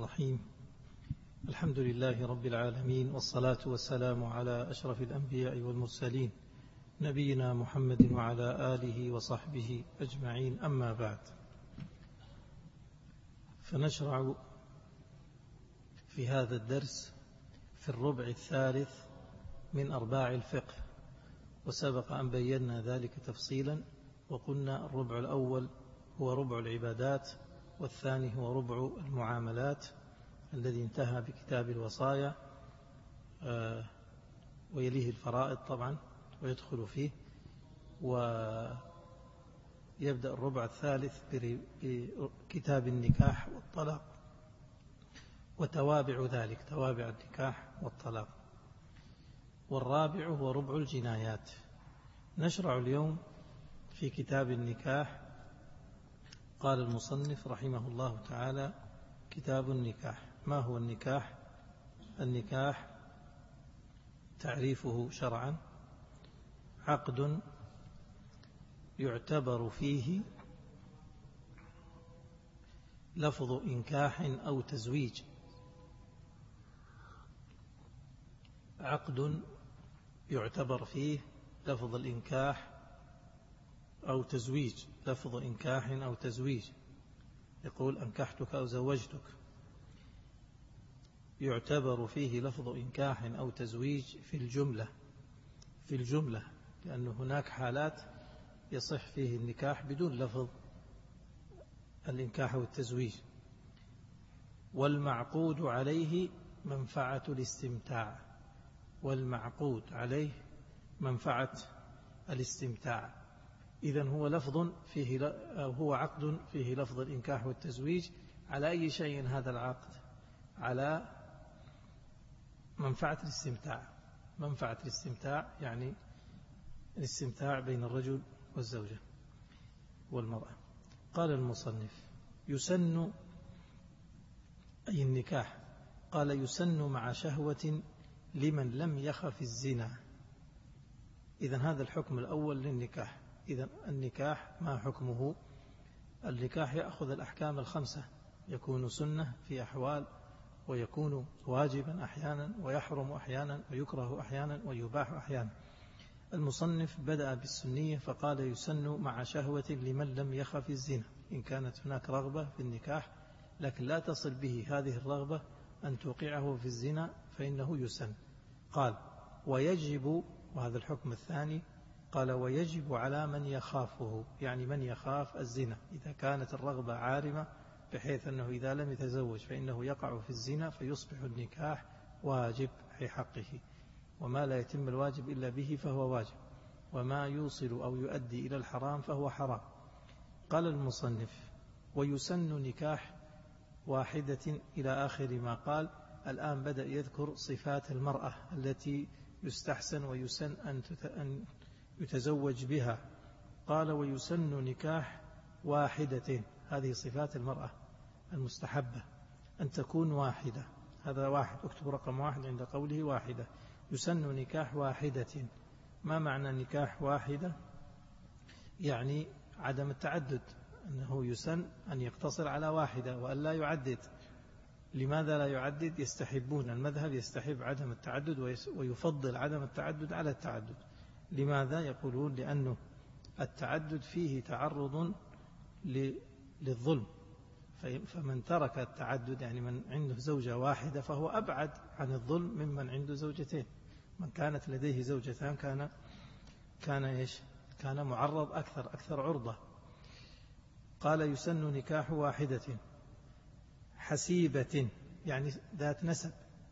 الرحيم. الحمد لله رب العالمين، والصلاة والسلام على أشرف الأنبياء والمرسلين، نبينا محمد وعلى آله وصحبه أجمعين. أما بعد، فنشرع في هذا الدرس في الربع الثالث من أرباع الفقه، وسبق أن بينا ذلك تفصيلا، وقلنا الربع الأول هو ربع العبادات، والثاني هو ربع المعاملات الذي انتهى بكتاب الوصايا، ويليه الفرائض طبعا ويدخل فيه، ويبدأ الربع الثالث بكتاب النكاح والطلاق وتوابع ذلك، توابع النكاح والطلاق. والرابع هو ربع الجنايات. نشرع اليوم في كتاب النكاح. قال المصنف رحمه الله تعالى: كتاب النكاح. ما هو النكاح؟ النكاح تعريفه شرعا: عقد يعتبر فيه لفظ إنكاح أو تزويج. عقد يعتبر فيه لفظ الإنكاح أو تزويج، لفظ إنكاح أو تزويج، يقول أنكحتك أو زوجتك، يعتبر فيه لفظ إنكاح أو تزويج في الجملة، لأن هناك حالات يصح فيه النكاح بدون لفظ الإنكاح والتزويج. والمعقود عليه منفعة الاستمتاع، والمعقود عليه منفعة الاستمتاع. إذن هو لفظ فيه، هو عقد فيه لفظ الإنكاح والتزويج. على أي شيء هذا العقد؟ على منفعة الاستمتاع. منفعة الاستمتاع يعني الاستمتاع بين الرجل والزوجة والمرأة. قال المصنف: يسن، أي النكاح، قال: يسن مع شهوة لمن لم يخف الزنا. إذن هذا الحكم الأول للنكاح. إذن النكاح ما حكمه؟ النكاح يأخذ الأحكام الخمسة: يكون سنة في أحوال، ويكون واجبا أحيانا، ويحرم أحيانا، ويكره أحيانا، ويباح أحيانا. المصنف بدأ بالسنية فقال: يسن مع شهوة لمن لم يخف الزنا. إن كانت هناك رغبة في النكاح لكن لا تصل به هذه الرغبة أن توقعه في الزنا فإنه يسن. قال: ويجب، وهذا الحكم الثاني، قال: ويجب على من يخافه، يعني من يخاف الزنا. إذا كانت الرغبة عارمة بحيث أنه إذا لم يتزوج فإنه يقع في الزنا، فيصبح النكاح واجب في حقه. وما لا يتم الواجب إلا به فهو واجب، وما يوصل أو يؤدي إلى الحرام فهو حرام. قال المصنف: ويسن نكاح واحدة إلى آخر ما قال. الآن بدأ يذكر صفات المرأة التي يستحسن ويسن أن يتزوج بها. قال: ويسن نكاح واحدة. هذه صفات المرأة المستحبة، أن تكون واحدة. هذا واحد، اكتب رقم واحد عند قوله واحدة. يسن نكاح واحدة. ما معنى نكاح واحدة؟ يعني عدم التعدد، أنه يسن أن يقتصر على واحدة وأن لا يعدد. لماذا لا يعدد؟ يستحبون، المذهب يستحب عدم التعدد ويفضل عدم التعدد على التعدد. لماذا؟ يقولون لأنه التعدد فيه تعرض للظلم، فمن ترك التعدد، يعني من عنده زوجة واحدة، فهو أبعد عن الظلم ممن عنده زوجتين. من كانت لديه زوجتان كان معرض أكثر عرضة. قال: يسن نكاح واحدة حسيبة، يعني ذات نسب،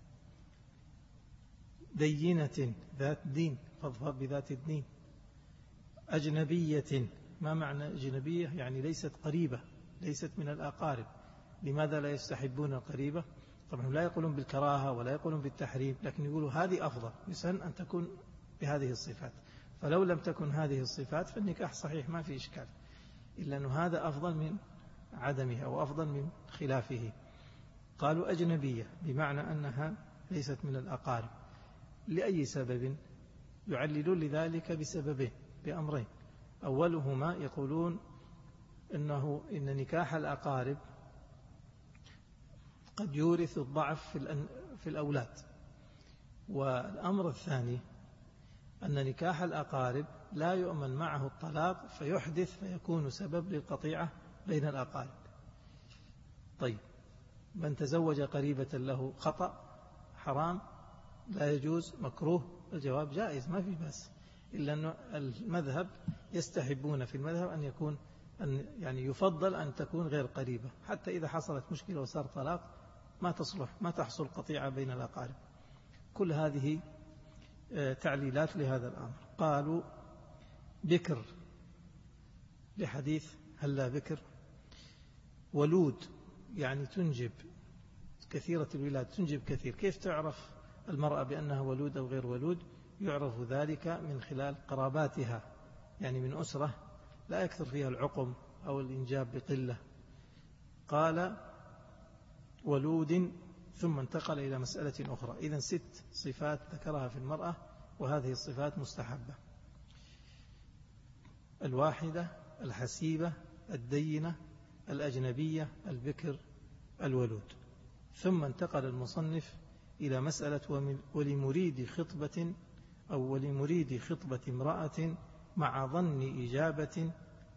دينة، ذات دين، فاظفر بذات الدين، أجنبية. ما معنى أجنبية؟ يعني ليست قريبة، ليست من الأقارب. لماذا لا يستحبون القريبة؟ طبعا لا يقولون بالكراهة ولا يقولون بالتحريم، لكن يقولوا هذه أفضل، يسن أن تكون بهذه الصفات. فلو لم تكن هذه الصفات فالنكاح صحيح ما في إشكال، إلا أن هذا أفضل من عدمه أو أفضل من خلافه. قالوا أجنبية بمعنى أنها ليست من الأقارب. لأي سبب؟ يعللون لذلك بسببين، بأمرين. أولهما يقولون إن نكاح الأقارب قد يورث الضعف في الأولاد. والأمر الثاني أن نكاح الأقارب لا يؤمن معه الطلاق فيحدث فيكون سبب للقطيعة بين الأقارب. طيب، من تزوج قريبة له خطأ حرام لا يجوز مكروه؟ الجواب جائز ما في بس، إلا أن المذهب يستحبون في المذهب أن يكون يعني يفضل أن تكون غير قريبة، حتى إذا حصلت مشكلة وصار طلاق ما تحصل قطيعة بين الأقارب. كل هذه تعليلات لهذا الأمر. قالوا بكر لحديث هلا بكر، ولود يعني تنجب كثيرة الولاد، تنجب كثير. كيف تعرف المرأة بأنها ولود أو غير ولود؟ يعرف ذلك من خلال قراباتها، يعني من أسرة لا يكثر فيها العقم أو الإنجاب بقلة. قال ولود، ثم انتقل إلى مسألة أخرى. إذن 6 صفات ذكرها في المرأة، وهذه الصفات مستحبة: الواحدة، الحسيبة، الدينة، الأجنبية، البكر، الولود. ثم انتقل المصنف إلى مسألة ولمريد خطبة أو ولمريد خطبة امرأة مع ظن إجابة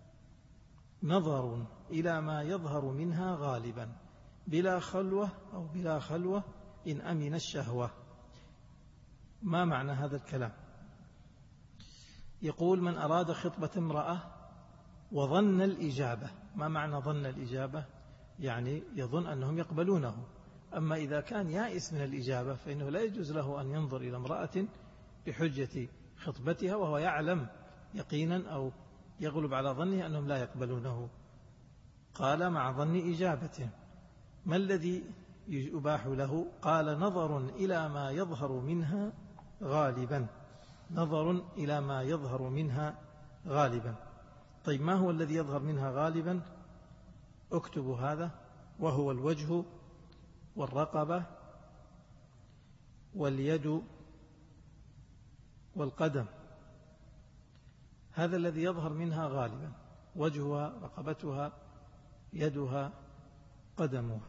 نظر إلى ما يظهر منها غالبا بلا خلوة أو بلا خلوة إن أمن الشهوة. ما معنى هذا الكلام؟ يقول من أراد خطبة امرأة وظن الإجابة. ما معنى ظن الإجابة؟ يعني يظن أنهم يقبلونه. أما إذا كان يائس من الإجابة فإنه لا يجوز له أن ينظر إلى امرأة بحجة خطبتها وهو يعلم يقينا أو يغلب على ظنه أنهم لا يقبلونه. قال مع ظن إجابة. ما الذي يباح له؟ قال نظر إلى ما يظهر منها غالبا. نظر إلى ما يظهر منها غالبا. طيب، ما هو الذي يظهر منها غالبا؟ اكتبوا هذا: وهو الوجه والرقبة واليد والقدم. هذا الذي يظهر منها غالبا: وجهها، رقبتها، يدها، قدمها.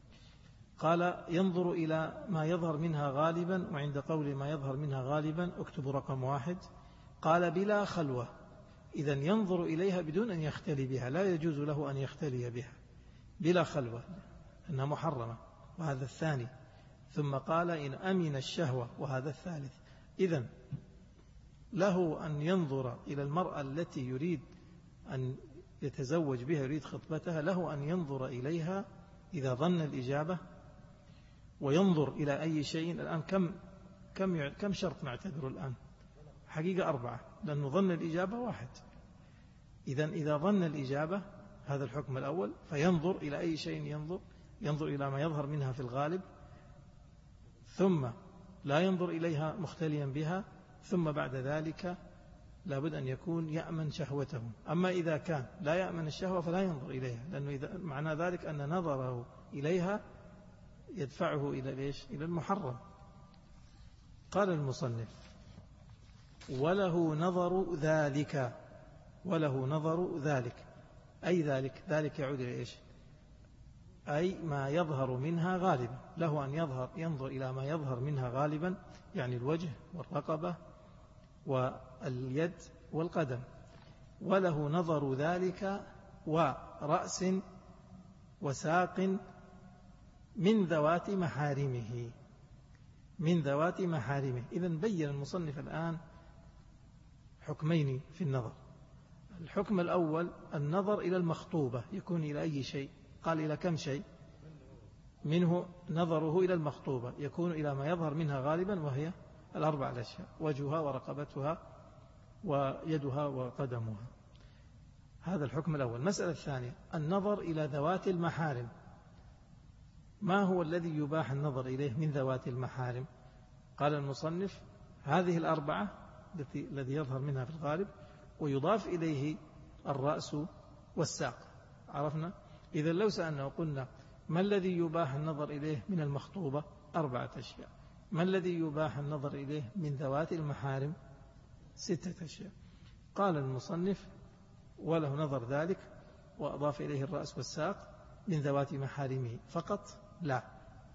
قال ينظر إلى ما يظهر منها غالبا. وعند قول ما يظهر منها غالبا اكتبوا رقم 1. قال بلا خلوة، إذن ينظر إليها بدون أن يختلي بها، لا يجوز له أن يختلي بها بلا خلوة أنها محرمة، وهذا الثاني. ثم قال إن أمن الشهوة، وهذا الثالث. إذن له أن ينظر إلى المرأة التي يريد أن يتزوج بها، يريد خطبتها، له أن ينظر إليها إذا ظن الإجابة، وينظر إلى أي شيء. الآن كم شرط نعتبر الآن؟ حقيقة 4، لأنه ظن الإجابة 1. إذن إذا ظن الإجابة، هذا الحكم الأول، فينظر إلى أي شيء ينظر إلى ما يظهر منها في الغالب، ثم لا ينظر إليها مختليا بها، ثم بعد ذلك لابد أن يكون يأمن شهوته. أما إذا كان لا يأمن الشهوة فلا ينظر إليها، لأنه معنى ذلك أن نظره إليها يدفعه إلى المحرم. قال المصنف وله نظر ذلك. وله نظر ذلك أي ذلك يعود إلى إيش؟ أي ما يظهر منها غالبا. له أن ينظر إلى ما يظهر منها غالبا، يعني الوجه والرقبة واليد والقدم. وله نظر ذلك ورأس وساق من ذوات محارمه. من ذوات محارمه. إذن بين المصنف الآن حكمين في النظر. الحكم الأول النظر إلى المخطوبة، يكون إلى أي شيء؟ قال إلى كم شيء؟ منه نظره إلى المخطوبة يكون إلى ما يظهر منها غالبا، وهي 4 الأشياء: وجهها ورقبتها ويدها وقدمها. هذا الحكم الأول. المسألة الثانية النظر إلى ذوات المحارم. ما هو الذي يباح النظر إليه من ذوات المحارم؟ قال المصنف هذه 4 الذي يظهر منها في الغالب، ويضاف إليه الرأس والساق. عرفنا؟ إذا لو سألنا وقلنا ما الذي يباح النظر إليه من المخطوبة؟ 4 أشياء. ما الذي يباح النظر إليه من ذوات المحارم؟ 6 أشياء. قال المصنف وله نظر ذلك، وأضاف إليه الرأس والساق من ذوات محارمه فقط؟ لا،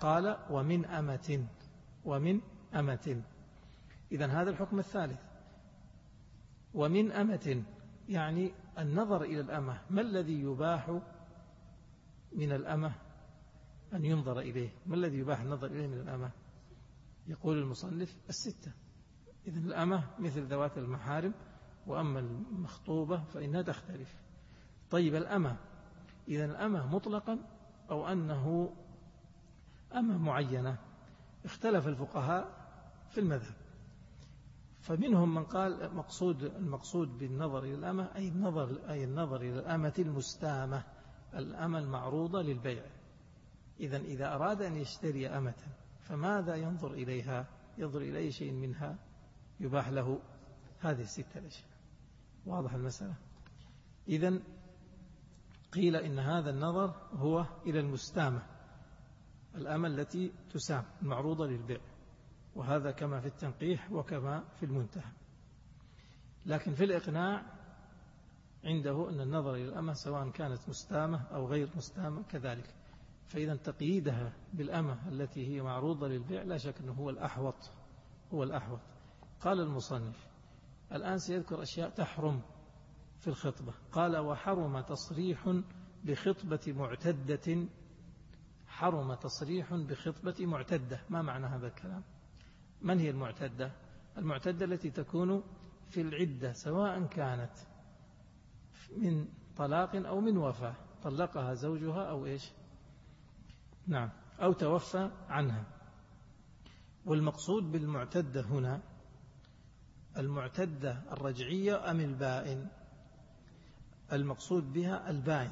قال ومن أمة إذن هذا الحكم الثالث. ومن أمة يعني النظر إلى الأمة. ما الذي يباح من الأمة أن ينظر إليه؟ ما الذي يباح النظر إليه من الأمة؟ يقول المصنف 6. إذن الأمة مثل ذوات المحارم، وأما المخطوبة فإنها تختلف. طيب الأمة، إذن الأمة مطلقا أو أنه أمة معينة؟ اختلف الفقهاء في المذهب، فمنهم من قال المقصود بالنظر إلى الأمة أي النظر إلى الأمة المستامة، الأمة المعروضة للبيع. إذن إذا أراد أن يشتري أمة فماذا ينظر إليها؟ ينظر إلى أي شيء منها يباح له هذه 6 الأشياء. واضح المسألة؟ إذن قيل إن هذا النظر هو إلى المستامة، الأمة التي تسام المعروضة للبيع، وهذا كما في التنقيح وكما في المنتهى. لكن في الإقناع عنده أن النظر إلى الأمة سواء كانت مستامة أو غير مستامة كذلك. فإذا تقييدها بالأمة التي هي معروضة للبيع لا شك أنه هو الأحوط. قال المصنف الآن سيذكر أشياء تحرم في الخطبة. قال وحرم تصريح بخطبة معتدة. حرم تصريح بخطبة معتدة. ما معنى هذا الكلام؟ من هي المعتدة؟ المعتدة التي تكون في العدة، سواء كانت من طلاق أو من وفاة، طلقها زوجها أو إيش؟ نعم، أو توفى عنها. والمقصود بالمعتدة هنا المعتدة الرجعية أم البائن؟ المقصود بها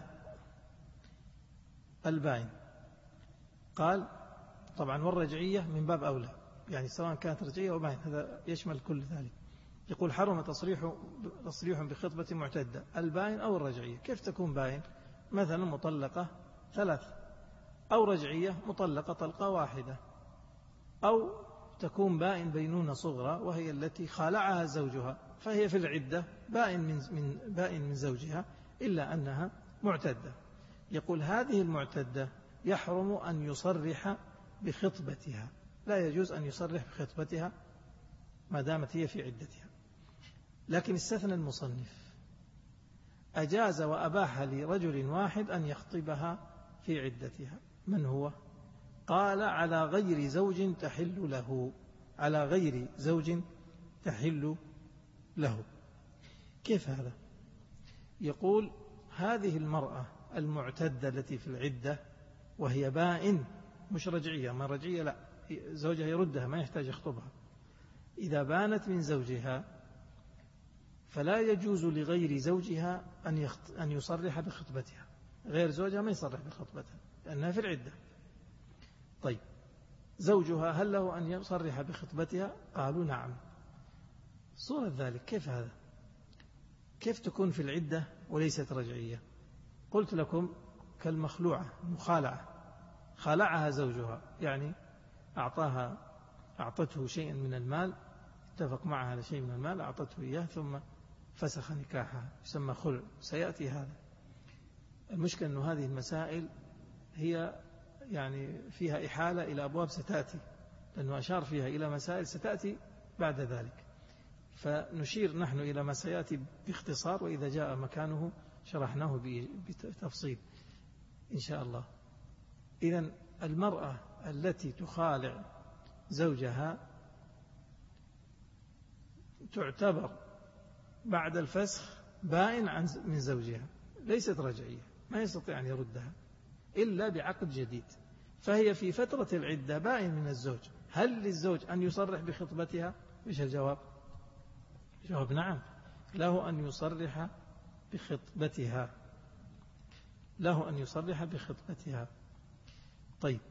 البائن. قال طبعا والرجعية من باب أولى، يعني سواء كانت رجعية أو باين، هذا يشمل كل ذلك. يقول حرم تصريح بخطبة معتدة، الباين أو الرجعية. كيف تكون باين؟ مثلا مطلقة 3، أو رجعية مطلقة طلقة واحدة، أو تكون باين بينونة صغرى وهي التي خالعها زوجها، فهي في العدة باين من زوجها إلا أنها معتدة. يقول هذه المعتدة يحرم أن يصرح بخطبتها، لا يجوز أن يصرح بخطبتها ما دامت هي في عدتها. لكن استثنى المصنف، أجاز وأباح لرجل واحد أن يخطبها في عدتها. من هو؟ قال على غير زوج تحل له. على غير زوج تحل له. كيف هذا؟ يقول هذه المرأة المعتدة التي في العدة وهي بائن، مش رجعية، ما رجعية لا، زوجها يردها ما يحتاج يخطبها. إذا بانت من زوجها فلا يجوز لغير زوجها أن يصرح بخطبتها. غير زوجها ما يصرح بخطبتها لأنها في العدة. طيب زوجها هل له أن يصرح بخطبتها؟ قالوا نعم. صورة ذلك كيف هذا؟ كيف تكون في العدة وليست رجعية؟ قلت لكم كالمخلوعة، مخالعة، خالعها زوجها، يعني أعطته شيئا من المال، اتفق معها على شيء من المال، أعطته إياه ثم فسخ نكاحها، يسمى خلع. سيأتي هذا. المشكلة أن هذه المسائل هي يعني فيها إحالة إلى أبواب ستأتي، لأنه أشار فيها إلى مسائل ستأتي بعد ذلك، فنشير نحن إلى ما سيأتي باختصار، وإذا جاء مكانه شرحناه بتفصيل إن شاء الله. إذن المرأة التي تخالع زوجها تعتبر بعد الفسخ بائن من زوجها، ليست رجعية، ما يستطيع أن يردها إلا بعقد جديد، فهي في فترة العدة بائن من الزوج. هل للزوج أن يصرح بخطبتها؟ إيش الجواب؟ جواب نعم، له أن يصرح بخطبتها، له أن يصرح بخطبتها. طيب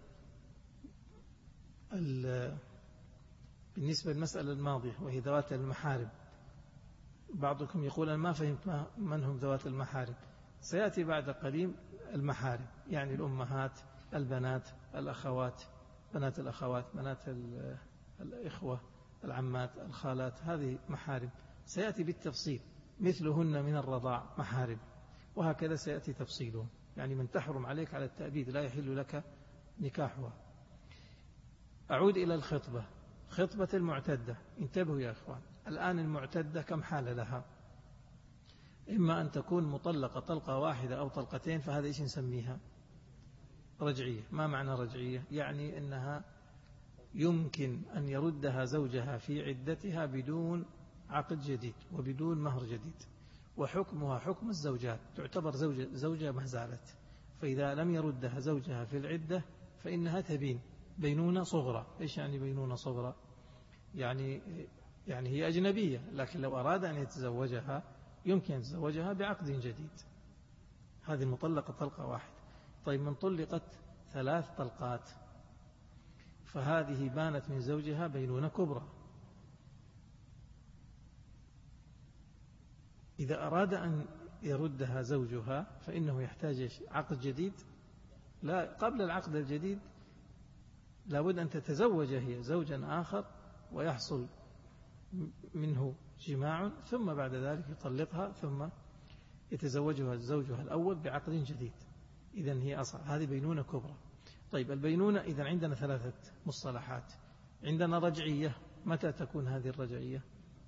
بالنسبة للمسألة الماضية وهي ذوات المحارم، بعضكم يقول أنا ما فهمت من هم ذوات المحارم. سيأتي بعد قليل المحارم، يعني الأمهات، البنات، الأخوات، بنات الأخوات، بنات الإخوة، العمات، الخالات، هذه محارم. سيأتي بالتفصيل، مثلهن من الرضاع محارم، وهكذا سيأتي تفصيلهم. يعني من تحرم عليك على التأبيد لا يحل لك نكاحها. أعود إلى الخطبة، خطبة المعتدة. انتبهوا يا إخوان، الآن المعتدة كم حالة لها؟ إما أن تكون مطلقة طلقة واحدة أو طلقتين، فهذا إيش نسميها؟ رجعية. ما معنى رجعية؟ يعني أنها يمكن أن يردها زوجها في عدتها بدون عقد جديد وبدون مهر جديد، وحكمها حكم الزوجات، تعتبر زوجة ما زالت. فإذا لم يردها زوجها في العدة فإنها تبين بينونة صغرى. إيش يعني بينونة صغرى؟ يعني هي أجنبية، لكن لو أراد أن يتزوجها يمكن أن يتزوجها بعقد جديد. هذه المطلقة طلقة واحدة. طيب من طلقت 3 طلقات، فهذه بانت من زوجها بينونة كبرى. إذا أراد أن يردها زوجها فإنه يحتاج عقد جديد. لا، قبل العقد الجديد لابد أن تتزوج هي زوجا آخر ويحصل منه جماع، ثم بعد ذلك يطلقها، ثم يتزوجها زوجها الأول بعقد جديد. إذن هي أصلا هذه بينونة كبرى. طيب البينونة إذن عندنا 3 مصطلحات. عندنا رجعية. متى تكون هذه الرجعية؟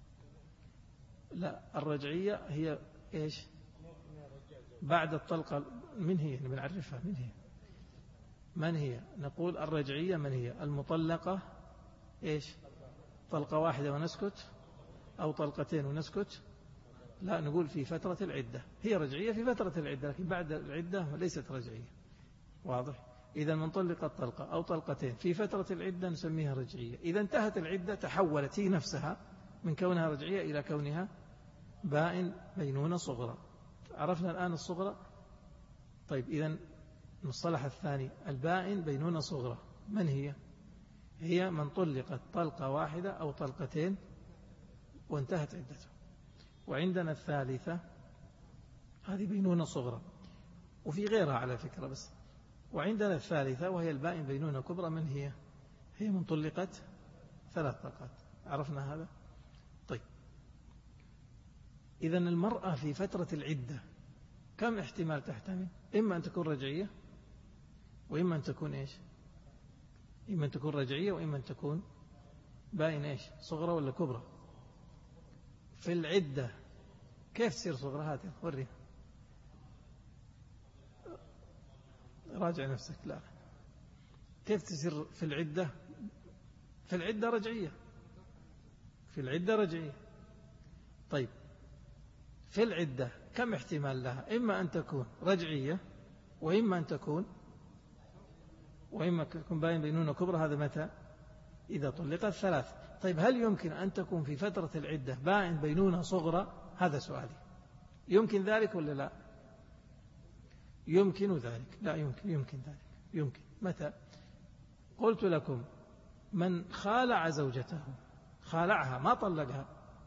لا، الرجعية هي إيش؟ بعد الطلقة. من هي؟ بنعرفها. من هي؟ نقول الرجعية من هي؟ المطلقة إيش؟ طلقة واحدة ونسكت، أو طلقتين ونسكت. لا، نقول في فترة العدة. هي رجعية في فترة العدة، لكن بعد العدة ليست رجعية. واضح؟ إذا من طلقت طلقة أو طلقتين في فترة العدة نسميها رجعية. إذا انتهت العدة تحولت هي نفسها من كونها رجعية إلى كونها بائن بينونة صغرى. عرفنا الآن الصغرى. طيب إذا المصطلح الثاني البائن بينونة صغرى من هي؟ هي من طلقت طلقة واحدة أو طلقتين وانتهت عدته. وعندنا الثالثة هذه بينونة صغرى، وفي غيرها على فكرة بس. وعندنا الثالثة وهي البائن بينونة كبرى من هي؟ هي من طلقت 3 طلقات. عرفنا هذا؟ طيب إذن المرأة في فترة العدة كم احتمال تحتمل؟ إما أن تكون رجعية، وإما أن تكون إيش؟ إما أن تكون رجعية، وإما أن تكون باين إيش؟ صغرى ولا كبرى؟ في العدة كيف تصير صغرى؟ هاتي وري، راجع نفسك. لا، كيف تصير في العدة؟ في العدة رجعية. في العدة رجعية. طيب في العدة كم احتمال لها؟ إما أن تكون رجعية، وإما أن تكون باين بينونة كبرى. هذا متى؟ إذا طلقت 3. طيب هل يمكن أن تكون في فترة العدة باين بينونة صغرى؟ هذا سؤالي. يمكن ذلك ولا لا؟ يمكن ذلك. لا، يمكن ذلك. يمكن. متى؟ قلت لكم من خالع زوجته، خالعها ما طلقها،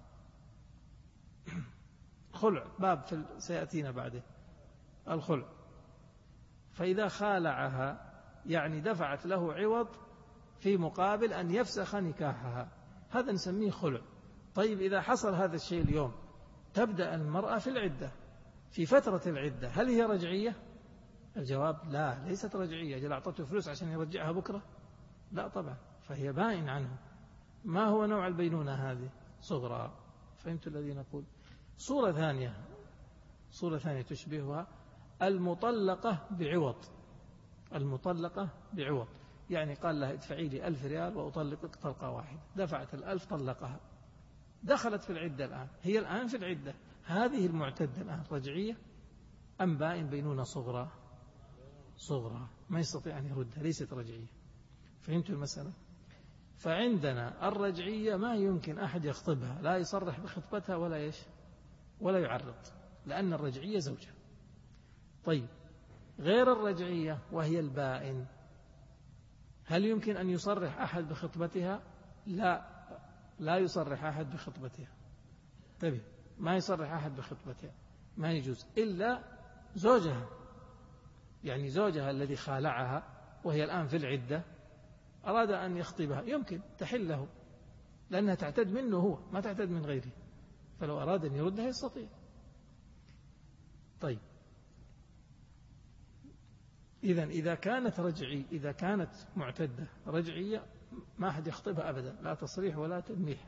خلع باب سيأتينا بعده الخلع. فإذا خالعها يعني دفعت له عوض في مقابل أن يفسخ نكاحها، هذا نسميه خلع. طيب إذا حصل هذا الشيء اليوم، تبدأ المرأة في العدة، في فترة العدة، هل هي رجعية؟ الجواب لا، ليست رجعية. جل أعطته فلوس عشان يرجعها بكرة؟ لا طبعا، فهي باين عنه. ما هو نوع البينونة هذه؟ صغرى. فهمت الذي نقول؟ صورة ثانية تشبهها المطلقة بعوض. المطلقة بعوض يعني قال لها ادفعي لي 1000 ريال وأطلقك طلقة واحدة، دفعت 1000 طلقها، دخلت في العدة الآن، هي الآن في العدة. هذه المعتدة الآن رجعية أم بائن بينونة صغرى؟ صغرى، ما يستطيع أن يردها، ليست رجعية. فهمت المسألة؟ فعندنا الرجعية ما يمكن أحد يخطبها، لا يصرح بخطبتها ولا يعرض، لأن الرجعية زوجة. طيب غير الرجعية وهي البائن، هل يمكن أن يصرح أحد بخطبتها؟ لا يصرح أحد بخطبتها. طيب ما يصرح أحد بخطبتها، ما يجوز إلا زوجها. يعني زوجها الذي خالعها وهي الآن في العدة أراد أن يخطبها، يمكن تحل له، لأنها تعتد منه هو، ما تعتد من غيره، فلو أراد أن يردها يستطيع. طيب إذا كانت إذا كانت معتدة رجعية ما أحد يخطبها أبدا، لا تصريح ولا تلميح.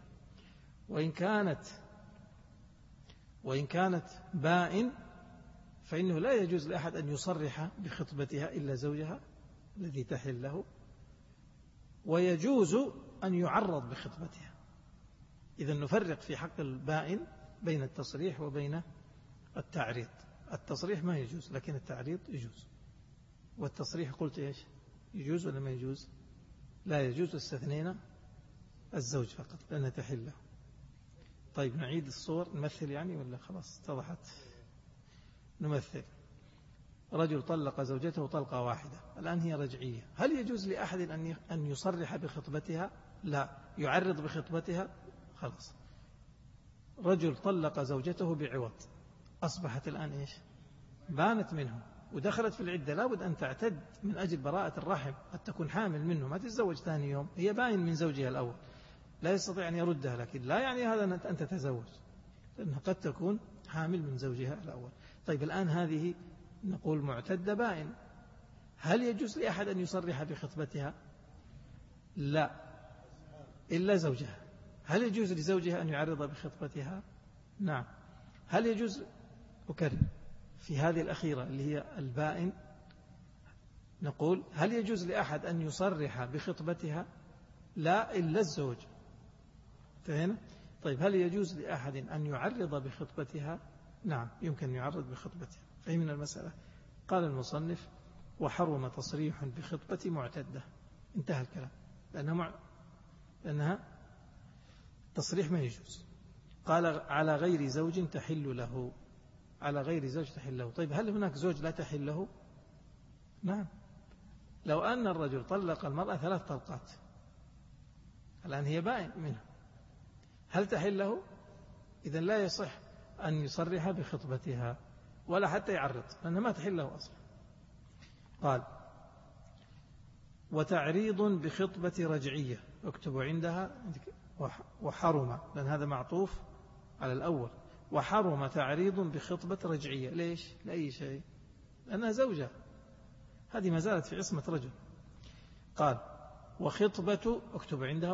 وإن كانت بائن فإنه لا يجوز لأحد أن يصرح بخطبتها إلا زوجها الذي تحل له، ويجوز أن يعرض بخطبتها. إذا نفرق في حق البائن بين التصريح وبين التعريض. التصريح ما يجوز لكن التعريض يجوز. والتصريح قلت إيش يجوز ولا ما يجوز؟ لا يجوز، استثنينا الزوج فقط لأنها تحل له. طيب نعيد الصور، نمثل يعني ولا خلاص اتضحت؟ نمثل. رجل طلق زوجته طلقة واحدة، الآن هي رجعية، هل يجوز لأحد أن يصرح بخطبتها؟ لا. يعرض بخطبتها؟ خلاص. رجل طلق زوجته بعوض، أصبحت الآن إيش؟ بانت منه ودخلت في العدة، لابد أن تعتد من أجل براءة الرحم، قد تكون حامل منه ما تتزوج ثاني يوم، هي باين من زوجها الأول، لا يستطيع أن يردها، لكن لا يعني هذا أن تتزوج، لأنها قد تكون حامل من زوجها الأول. طيب الآن هذه نقول معتدة باين، هل يجوز لأحد أن يصرح بخطبتها؟ لا، إلا زوجها. هل يجوز لزوجها أن يعرض بخطبتها؟ نعم. هل يجوز، أكرر في هذه الأخيرة اللي هي البائن، نقول هل يجوز لأحد أن يصرح بخطبتها؟ لا، إلا الزوج. فهنا طيب هل يجوز لأحد أن يعرض بخطبتها؟ نعم، يمكن أن يعرض بخطبتها. فهمنا المسألة. قال المصنف وحرم تصريح بخطبة معتدة، انتهى الكلام، لأنها تصريح ما يجوز. قال على غير زوج تحل له، على غير زوج تحل له. طيب هل هناك زوج لا تحل له؟ نعم. لو أن الرجل طلق المرأة 3 طلقات، الآن هي بائن منها، هل تحل له؟ إذن لا يصح أن يصرح بخطبتها ولا حتى يعرض، لأنها ما تحل له أصلا. قال وتعريض بخطبة رجعية، اكتبوا عندها وحرم، لأن هذا معطوف على الأول. وحرم تعريض بخطبة رجعية، ليش؟ لأي شيء، لأنها زوجة، هذه ما زالت في عصمة رجل. قال وخطبة، اكتب عندها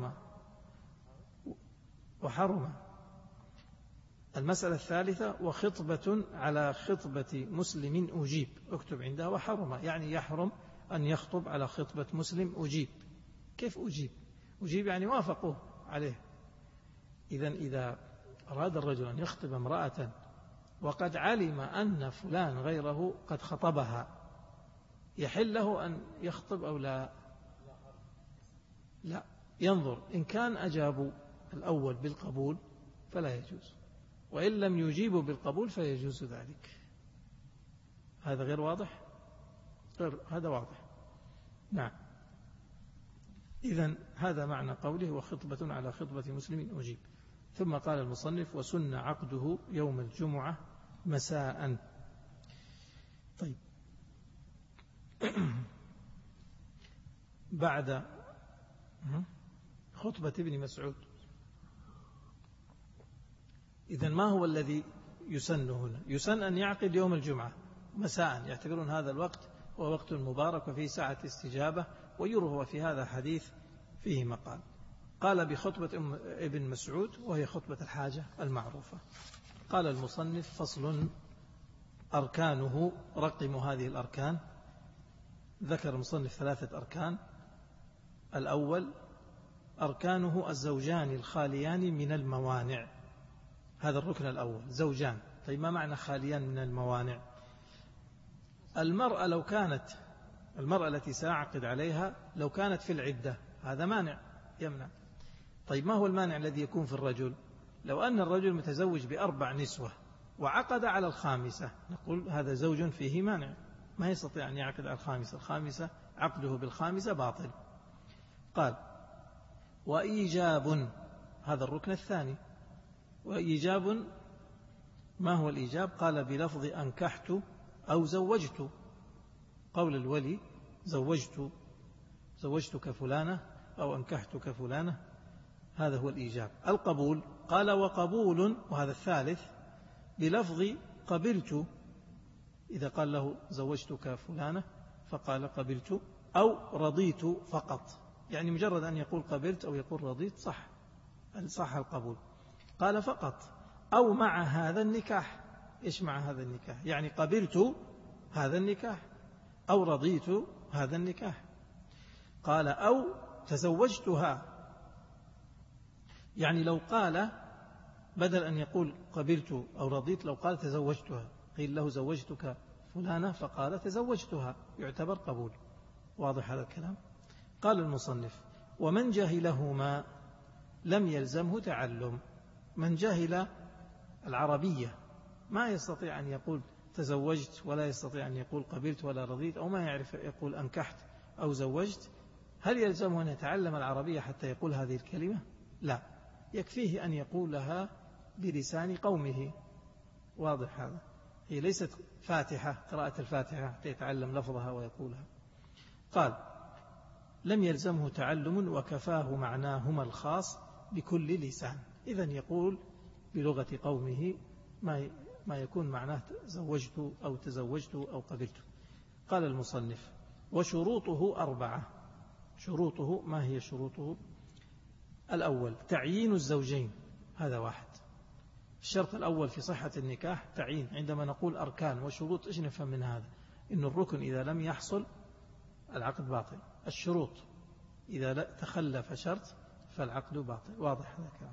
وحرم. المسألة الثالثة وخطبة على خطبة مسلم أجيب، اكتب عندها وحرم، يعني يحرم أن يخطب على خطبة مسلم أجيب. كيف أجيب؟ أجيب يعني وافقه عليه. إذا أراد الرجل أن يخطب امرأة وقد علم أن فلان غيره قد خطبها، يحل له أن يخطب أو لا؟ لا، ينظر، إن كان أجابوا الأول بالقبول فلا يجوز، وإن لم يجيبوا بالقبول فيجوز ذلك. هذا غير واضح؟ هذا واضح. نعم. إذن هذا معنى قوله وخطبة على خطبة مسلم أجيب. ثم قال المصنف وسن عقده يوم الجمعة مساء. طيب بعد خطبة ابن مسعود، إذن ما هو الذي يسن هنا؟ يسن أن يعقد يوم الجمعة مساء، يعتبرون هذا الوقت هو وقت مبارك وفيه ساعة استجابة، ويروى في هذا حديث فيه مقال. قال بخطبة ابن مسعود وهي خطبة الحاجة المعروفة. قال المصنف فصل أركانه، رقم هذه الأركان. ذكر المصنف 3 أركان. الأول أركانه الزوجان الخاليان من الموانع، هذا الركن الأول، زوجان. طيب ما معنى خاليان من الموانع؟ المرأة لو كانت، المرأة التي سأعقد عليها لو كانت في العدة، هذا مانع يمنع. طيب ما هو المانع الذي يكون في الرجل؟ لو أن الرجل متزوج ب4 نسوة وعقد على الخامسة، نقول هذا زوج فيه مانع، ما يستطيع أن يعقد على الخامسة، عقده بالخامسة باطل. قال وإيجاب، هذا الركن الثاني. وإيجاب، ما هو الإيجاب؟ قال بلفظ أنكحت أو زوجت، قول الولي زوجتك فلانة أو أنكحتك فلانة، هذا هو الإيجاب. القبول، قال وقبول، وهذا الثالث، بلفظ قبلت، إذا قال له زوجتك فلانة فقال قبلت، أو رضيت فقط، يعني مجرد أن يقول قبلت أو يقول رضيت صح القبول. قال فقط، أو مع هذا النكاح. إيش مع هذا النكاح؟ يعني قبلت هذا النكاح أو رضيت هذا النكاح. قال أو تزوجتها، يعني لو قال بدل أن يقول قبلت أو رضيت، لو قال تزوجتها، قيل له زوجتك فلانة فقال تزوجتها، يعتبر قبول. واضح هذا الكلام؟ قال المصنف: ومن جهلهما لم يلزمه تعلم. من جهل العربية ما يستطيع أن يقول تزوجت، ولا يستطيع أن يقول قبلت ولا رضيت، أو ما يعرف يقول أنكحت أو زوجت، هل يلزمه أن يتعلم العربية حتى يقول هذه الكلمة؟ لا، يكفيه أن يقولها بلسان قومه. واضح هذا؟ هي ليست فاتحة، قراءة الفاتحة حتى يتعلم لفظها ويقولها. قال: لم يلزمه تعلم وكفاه معناهما الخاص بكل لسان. إذن يقول بلغة قومه ما يكون معناه زوجت أو تزوجت أو قبلت. قال المصنف: وشروطه 4. شروطه، ما هي شروطه؟ الأول تعيين الزوجين، هذا واحد. الشرط الأول في صحة النكاح تعيين. عندما نقول أركان وشروط إيش نفهم من هذا؟ إن الركن إذا لم يحصل العقد باطل، الشروط إذا تخلف شرط فالعقد باطل. واضح هذا الكلام؟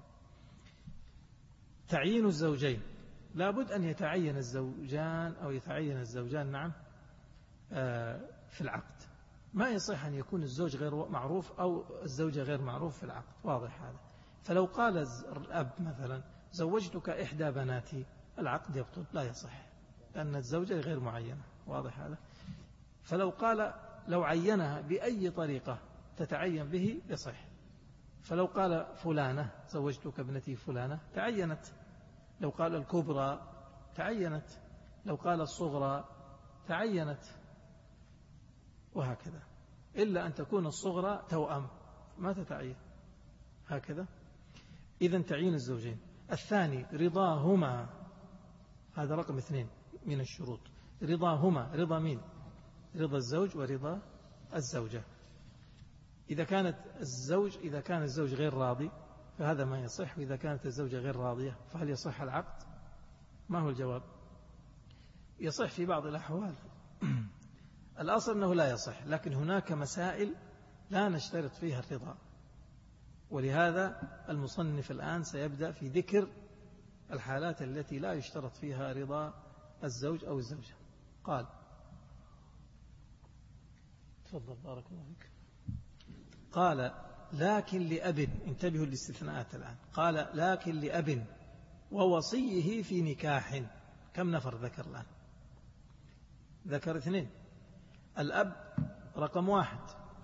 تعيين الزوجين، لابد أن يتعين الزوجان أو يتعين الزوجان، نعم، في العقد. ما يصح أن يكون الزوج غير معروف أو الزوجة غير معروف في العقد. واضح هذا؟ فلو قال الأب مثلا زوجتك إحدى بناتي، العقد يبطل، لا يصح، لأن الزوجة غير معينة. واضح هذا؟ فلو قال، لو عينها بأي طريقة تتعين به يصح. فلو قال فلانة زوجتك ابنتي فلانة تعينت، لو قال الكبرى تعينت، لو قال الصغرى تعينت، وهكذا، إلا أن تكون الصغرى توأم ما تتعين، هكذا. إذن تعيين الزوجين. الثاني رضاهما، هذا رقم 2 من الشروط. رضاهما، رضا مين؟ رضا الزوج ورضا الزوجة. إذا كان الزوج غير راضي فهذا ما يصح، وإذا كانت الزوجة غير راضية فهل يصح العقد؟ ما هو الجواب؟ يصح في بعض الأحوال. الأصل أنه لا يصح، لكن هناك مسائل لا نشترط فيها الرضا، ولهذا المصنف الآن سيبدأ في ذكر الحالات التي لا يشترط فيها رضا الزوج أو الزوجة. قال: تفضل بارك الله فيك. قال: لكن لأب، انتبهوا للاستثناءات الآن. قال: لكن لأب ووصيه في نكاح. كم نفر ذكر الآن؟ ذكر 2. الأب رقم 1،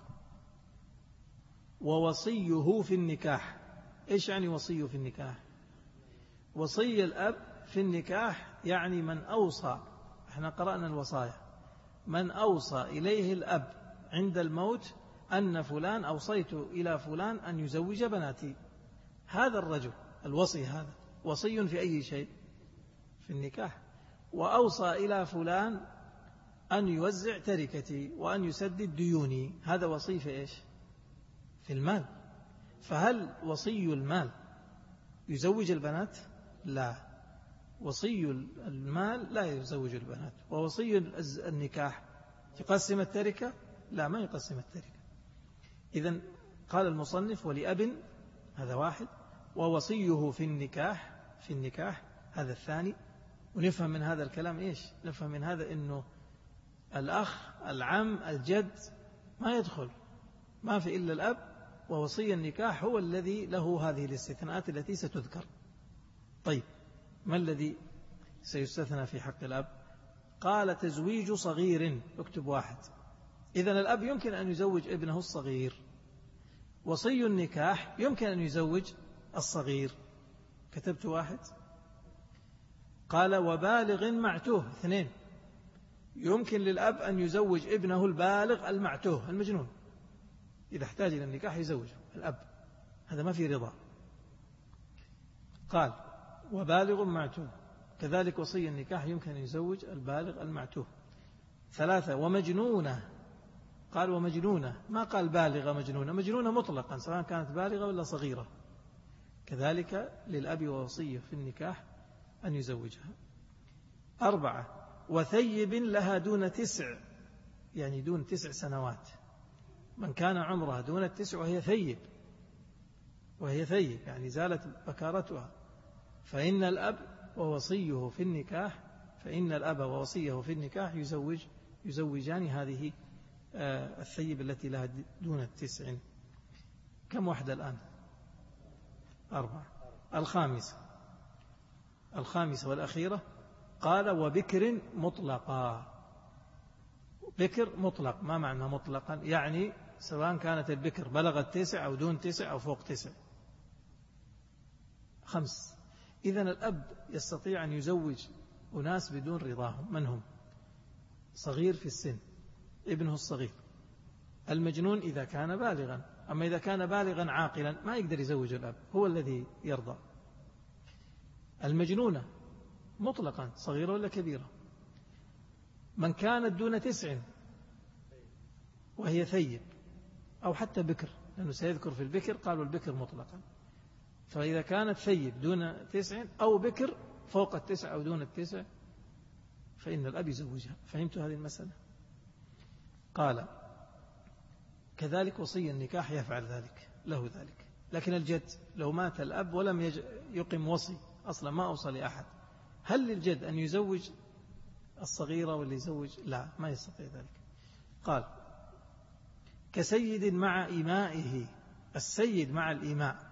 ووصيه في النكاح. إيش يعني وصيه في النكاح؟ وصي الأب في النكاح يعني من أوصى، احنا قرأنا الوصايا، من أوصى إليه الأب عند الموت أن فلان أوصيت إلى فلان أن يزوج بناتي، هذا الرجل الوصي هذا وصي في أي شيء؟ في النكاح. وأوصى إلى فلان أن يوزع تركتي وأن يسدد ديوني، هذا وصي في إيش؟ في المال. فهل وصي المال يزوج البنات؟ لا، وصي المال لا يزوج البنات. ووصي النكاح يقسم التركة؟ لا، ما يقسم التركة. إذن قال المصنف: ولأب، هذا 1، ووصيه في النكاح هذا 2. ونفهم من هذا الكلام إيش؟ نفهم من هذا إنه الأخ، العم، الجد ما يدخل، ما في إلا الأب، ووصي النكاح هو الذي له هذه الاستثناءات التي ستذكر. طيب، ما الذي سيستثنى في حق الأب؟ قال: تزويج صغير، اكتب 1. إذن الأب يمكن أن يزوج ابنه الصغير، وصي النكاح يمكن أن يزوج الصغير، كتبت 1. قال: وبالغ معتوه، 2، يمكن للأب أن يزوج ابنه البالغ المعتوه المجنون، إذا احتاج إلى النكاح يزوجه الأب، هذا ما في رضا. قال: وبالغ معتوه، كذلك وصي النكاح يمكن أن يزوج البالغ المعتوه. 3، ومجنونة، قال ومجنونة، ما قال بالغة مجنونة، مجنونة مطلقا سواء كانت بالغة ولا صغيرة. كذلك للأب ووصيه في النكاح أن يزوجها. 4 وثيب لها دون 9، يعني دون 9 سنوات. من كان عمرها دون 9 وهي ثيب يعني زالت بكارتها، فإن الأب ووصيه في النكاح يزوجان هذه الثيب التي لها دون 9. كم واحدة الآن؟ 4. الخامسة والأخيرة قال وبكر مطلقا. بكر مطلق، ما معنى مطلقا؟ يعني سواء كانت البكر بلغت 9 أو دون 9 أو فوق 9. 5. إذن الأب يستطيع أن يزوج أناس بدون رضاهم. من هم؟ صغير في السن، ابنه الصغير، المجنون إذا كان بالغا. أما إذا كان بالغا عاقلا ما يقدر يزوج الأب، هو الذي يرضى. المجنونة مطلقا صغيرة ولا كبيرة. من كانت دون 9 وهي ثيب أو حتى بكر، لأنه سيذكر في البكر قالوا البكر مطلقا. فإذا كانت ثيب دون 9 أو بكر فوق 9 أو دون 9 فإن الأب يزوجها. فهمت هذه المسألة؟ قال كذلك وصي النكاح يفعل ذلك، له ذلك. لكن الجد لو مات الأب ولم يقم وصي أصلا، ما أوصى لأحد، هل للجد أن يزوج الصغيرة واللي يزوج؟ لا، ما يستطيع ذلك. قال كسيد مع إمائه. السيد مع الإماء،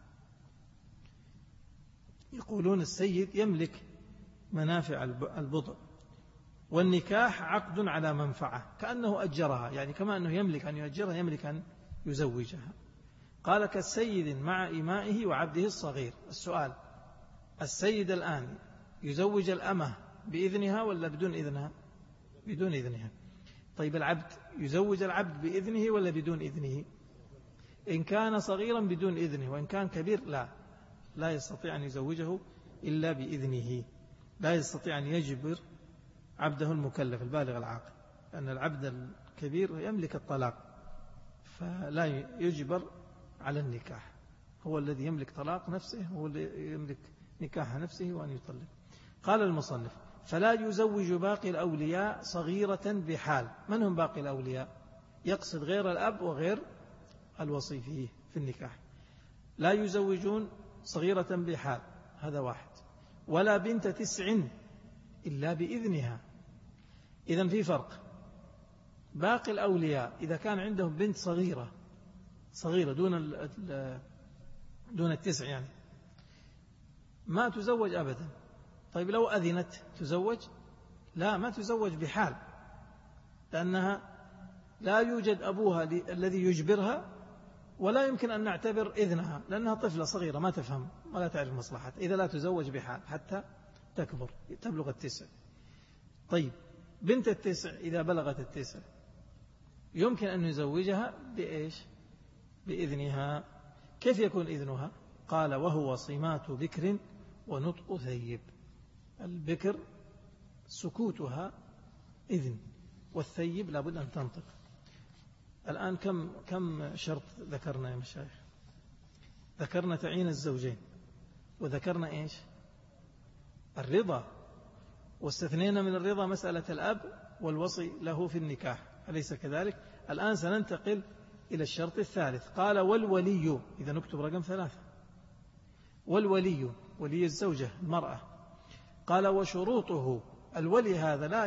يقولون السيد يملك منافع البضع، والنكاح عقد على منفعة كأنه أجرها، يعني كما أنه يملك أن يؤجرها يملك أن يزوجها. قال كالسيد مع إمائه وعبده الصغير. السؤال: السيد الآن يزوج الأمة بإذنها ولا بدون إذنها؟ بدون إذنها. طيب العبد يزوج العبد بإذنه ولا بدون إذنه؟ إن كان صغيرا بدون إذنه، وإن كان كبير لا يستطيع أن يزوجه إلا بإذنه. لا يستطيع أن يجبر عبده المكلف البالغ العاقل، لأن العبد الكبير يملك الطلاق، فلا يجبر على النكاح. هو الذي يملك طلاق نفسه، هو الذي يملك نكاح نفسه وأن يطلق. قال المصنف: فلا يزوج باقي الأولياء صغيرة بحال. من هم باقي الأولياء؟ يقصد غير الأب وغير الوصي فيه في النكاح. لا يزوجون صغيرة بحال، هذا واحد. ولا بنت 9 إلا بإذنها. إذن في فرق. باقي الأولياء إذا كان عندهم بنت صغيرة دون 9 يعني ما تزوج أبدا. طيب لو أذنت تزوج؟ لا، ما تزوج بحال، لأنها لا يوجد أبوها الذي يجبرها، ولا يمكن أن نعتبر إذنها لأنها طفلة صغيرة ما تفهم ولا تعرف مصلحة. إذا لا تزوج بحال حتى تكبر تبلغ 9. طيب بنت 9 إذا بلغت 9 يمكن أن يزوجها بإيش؟ بإذنها. كيف يكون إذنها؟ قال: وهو صمات بكر ونطق ثيب. البكر سكوتها إذن، والثيب لابد أن تنطق. الآن كم شرط ذكرنا يا مشايخ؟ ذكرنا تعيين الزوجين، وذكرنا إيش؟ الرضا، واستثنينا من الرضا مسألة الأب والوصي له في النكاح، أليس كذلك؟ الآن سننتقل إلى الشرط الثالث. قال: والولي. إذا نكتب رقم 3. والولي ولي الزوجة المرأة. قال: وشروطه. الولي هذا لا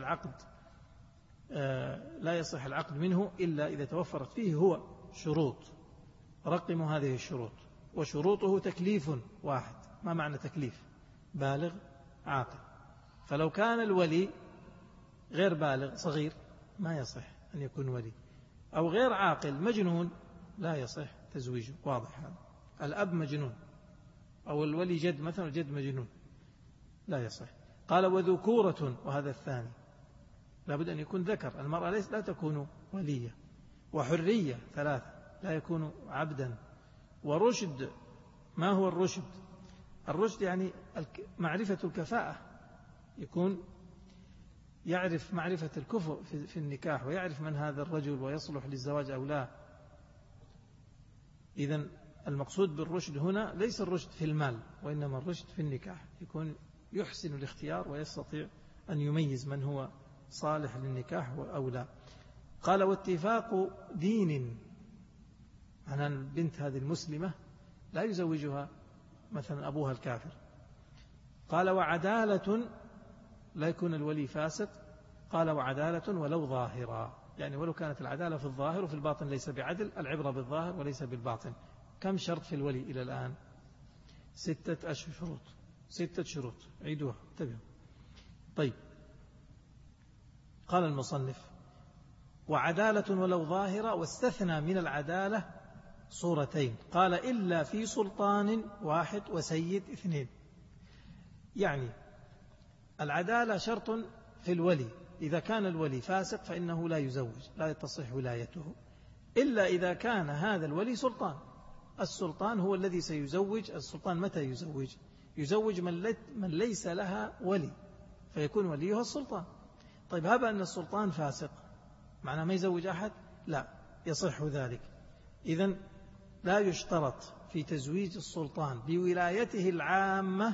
يصح العقد منه إلا إذا توفرت فيه هو شروط. رقموا هذه الشروط. وشروطه تكليف واحد. ما معنى تكليف؟ بالغ عاقل. فلو كان الولي غير بالغ صغير ما يصح أن يكون ولي، أو غير عاقل مجنون لا يصح تزويجه. واضح هذا؟ الأب مجنون أو الولي جد مثلا، الجد مجنون، لا يصح. قال: وذكورة. وهذا الثاني، لابد أن يكون ذكر. المرأة لا تكون ولية. وحرية 3، لا يكون عبدا. ورشد. ما هو الرشد؟ الرشد يعني معرفة الكفاءة، يكون يعرف معرفة الكفء في النكاح ويعرف من هذا الرجل ويصلح للزواج أو لا. إذن المقصود بالرشد هنا ليس الرشد في المال، وإنما الرشد في النكاح، يكون يحسن الاختيار ويستطيع أن يميز من هو صالح للنكاح أو لا. قال واتفاق دين، عن البنت هذه المسلمة لا يزوجها مثلا أبوها الكافر. قال وعدالة، لا يكون الولي فاسق. قال وعدالة ولو ظاهرا، يعني ولو كانت العدالة في الظاهر وفي الباطن ليس بعدل، العبرة بالظاهر وليس بالباطن. كم شرط في الولي إلى الآن؟ 6 شروط، 6 شروط، عيدوها انتبهوا. طيب، قال المصنف وعدالة ولو ظاهرة، واستثنى من العدالة صورتين، قال إلا في سلطان 1 وسيد 2. يعني العدالة شرط في الولي، إذا كان الولي فاسق فإنه لا يزوج، لا تصح ولايته، إلا إذا كان هذا الولي سلطان. السلطان هو الذي سيزوج. السلطان متى يزوج؟ يزوج من ليس لها ولي، فيكون وليها السلطان. طيب، هب أن السلطان فاسق، معناه ما يزوج أحد؟ لا، يصح ذلك. إذن لا يشترط في تزويج السلطان بولايته العامة.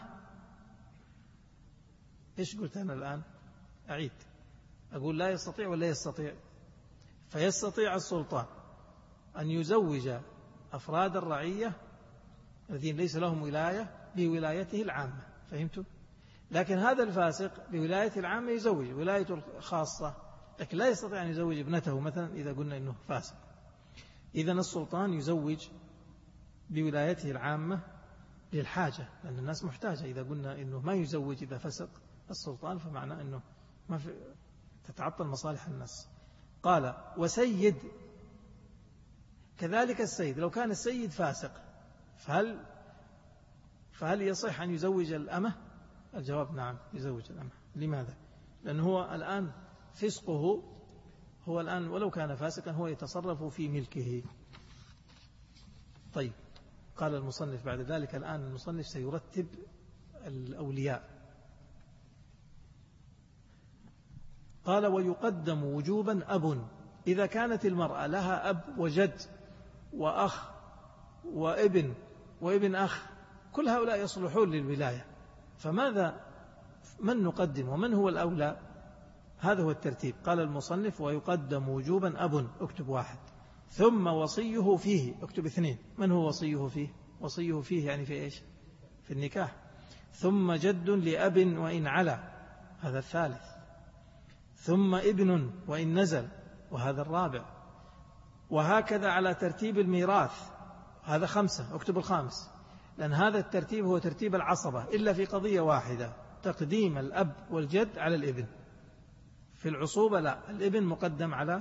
إيش قلت أنا الآن؟ أعيد، أقول لا يستطيع ولا يستطيع. فيستطيع السلطان أن يزوج أفراد الرعية الذين ليس لهم ولاية بولايته العامة، فهمتوا؟ لكن هذا الفاسق بولايته العامة يزوج، ولايته الخاصة، لكن لا يستطيع أن يزوج ابنته مثلا إذا قلنا إنه فاسق. إذن السلطان يزوج بولايته العامة للحاجة، لأن الناس محتاجة. إذا قلنا إنه ما يزوج إذا فسق السلطان، فمعنى أنه ما تتعطل مصالح الناس. قال وسيد كذلك. السيد لو كان السيد فاسق، فهل يصح أن يزوج الأمة؟ الجواب نعم، يزوج الأمة. لماذا؟ لأنه هو الآن فسقه، هو الآن ولو كان فاسقا هو يتصرف في ملكه. طيب، قال المصنف بعد ذلك، الآن المصنف سيرتب الأولياء. قال ويقدم وجوبا أب، إذا كانت المرأة لها أب وجد وأخ وابن وابن أخ، كل هؤلاء يصلحون للولاية، من نقدم ومن هو الأولى؟ هذا هو الترتيب. قال المصنف ويقدم وجوبا أب، اكتب 1، ثم وصيه فيه، اكتب 2. من هو وصيه فيه؟ وصيه فيه يعني في إيش؟ في النكاح. ثم جد لأب وإن علا، هذا 3. ثم ابن وإن نزل، وهذا 4. وهكذا على ترتيب الميراث، هذا 5، اكتب 5، لأن هذا الترتيب هو ترتيب العصبة، إلا في قضية واحدة، تقديم الأب والجد على الابن. في العصوبة لا، الابن مقدم على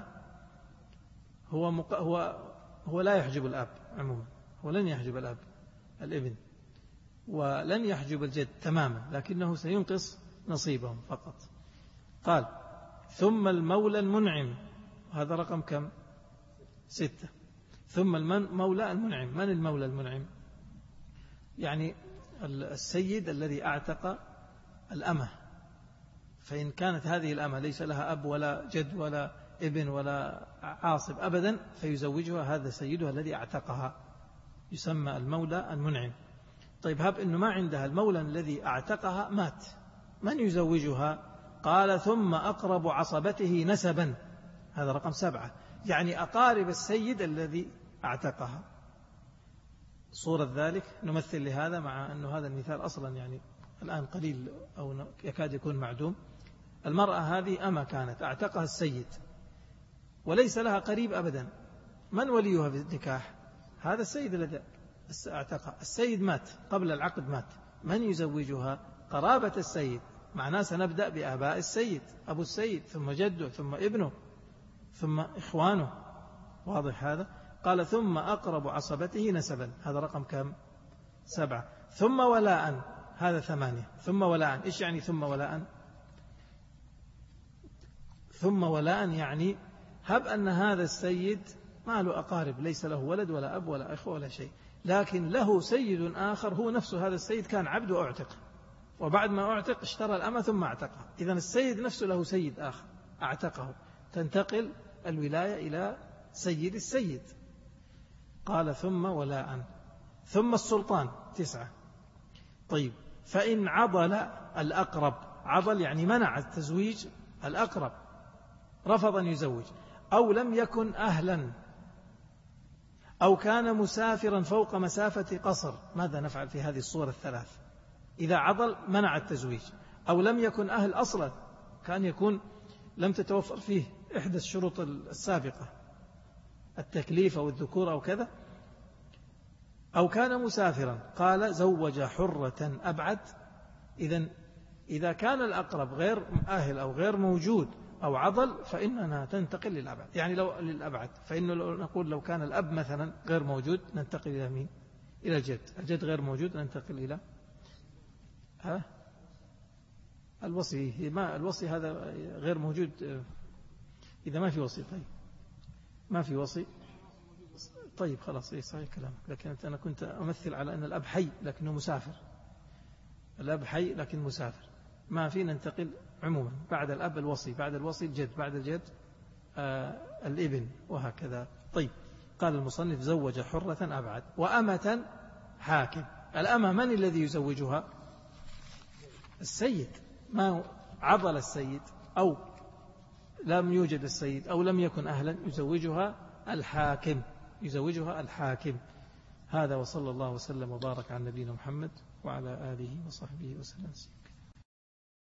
هو لا يحجب الأب عموما، هو لن يحجب الأب الابن، ولن يحجب الجد تماما، لكنه سينقص نصيبهم فقط. قال ثم المولى المنعم، هذا رقم كم؟ 6. ثم المولى المنعم. من المولى المنعم؟ يعني السيد الذي أعتق الأمة، فإن كانت هذه الأمة ليس لها أب ولا جد ولا ابن ولا عاصب أبدا، فيزوجها هذا سيدها الذي أعتقها، يسمى المولى المنعم. طيب، هب أنه ما عندها، المولى الذي أعتقها مات، من يزوجها؟ قال ثم أقرب عصبته نسبا، هذا رقم 7، يعني أقارب السيد الذي أعتقها. صورة ذلك نمثل لهذا، مع أنه هذا المثال أصلا يعني الآن قليل أو يكاد يكون معدوم. المرأة هذه أما كانت أعتقها السيد وليس لها قريب أبدا، من وليها في النكاح؟ هذا السيد الذي أعتقها. السيد مات قبل العقد، مات، من يزوجها؟ قرابة السيد، معناه سنبدأ بآباء السيد، أبو السيد ثم جده ثم ابنه ثم إخوانه، واضح هذا؟ قال ثم أقرب عصبته نسبا، هذا رقم كم؟ 7. ثم ولاء، هذا 8. ثم ولاء، إيش يعني ثم ولاء؟ ثم ولاء يعني هب أن هذا السيد ما له أقارب، ليس له ولد ولا أب ولا أخوة ولا شيء، لكن له سيد آخر هو نفسه هذا السيد كان عبد وأعتق، وبعد ما أعتق اشترى الأمة ثم اعتقها. إذن السيد نفسه له سيد آخر اعتقه، تنتقل الولاية إلى سيد السيد. قال ثم ولاء، ثم السلطان 9. طيب فإن عضل الأقرب، عضل يعني منع التزويج الأقرب، رفض أن يزوج، أو لم يكن أهلا، أو كان مسافرا فوق مسافة قصر، ماذا نفعل في هذه الصور الثلاث؟ إذا عضل منع التزويج، أو لم يكن أهل أصلا، كان يكون لم تتوفر فيه إحدى الشروط السابقة، التكليف أو الذكور أو كذا، أو كان مسافرا. قال زوج حرة أبعد. إذن إذا كان الأقرب غير أهل أو غير موجود أو عضل فإننا تنتقل للأبعد، يعني لو للأبعد، فإنه نقول لو كان الأب مثلا غير موجود ننتقل إلى مين؟ إلى الجد. الجد غير موجود ننتقل إلى الوصي. ما الوصي هذا غير موجود إذا ما في وصي. طيب ما في وصي، طيب خلاص صحيح كلامك، لكن أنا كنت أمثل على أن الأب حي لكنه مسافر، الأب حي لكن مسافر، ما في ننتقل عموما. بعد الأب الوصي، بعد الوصي الجد، بعد الجد الابن، وهكذا. طيب قال المصنف زوج حرة أبعد وأمة حاكم. الأمة من الذي يزوجها؟ السيد. ما عضل السيد أو لم يوجد السيد أو لم يكن أهلا يزوجها الحاكم، يزوجها الحاكم. هذا وصلى الله وسلم وبارك على نبينا محمد وعلى آله وصحبه وسلم.